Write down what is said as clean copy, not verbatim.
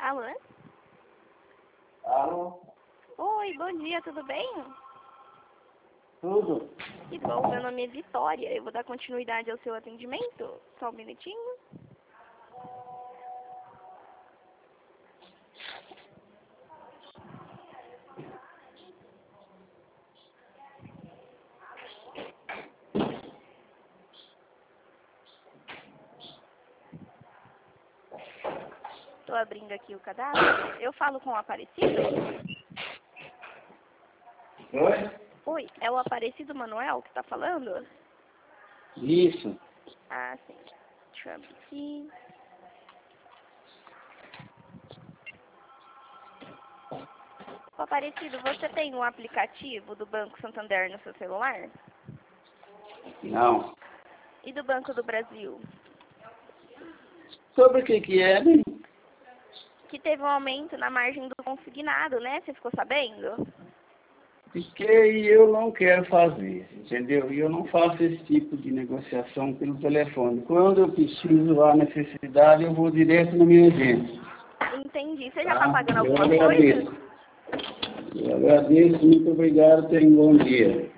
Alô? Alô? Oi, bom dia, tudo bem? Tudo? Que bom, meu nome é Vitória. Eu vou dar continuidade ao seu atendimento. Só um minutinho. Estou abrindo aqui o cadastro. Eu falo com o Aparecido? Oi? Oi, é o Aparecido Manuel que está falando? Isso. Ah, sim. Deixa eu abrir aqui. Ô, Aparecido, você tem um aplicativo do Banco Santander no seu celular? Não. E do Banco do Brasil? Sobre o que é, né? Que teve um aumento na margem do consignado, né? Você ficou sabendo? Porque eu não quero fazer, entendeu? E eu não faço esse tipo de negociação pelo telefone. Quando eu preciso, há necessidade, eu vou direto no meu agente. Entendi. Você já está pagando Eu alguma coisa? agradeço. Eu agradeço, muito obrigado, tenha um bom dia.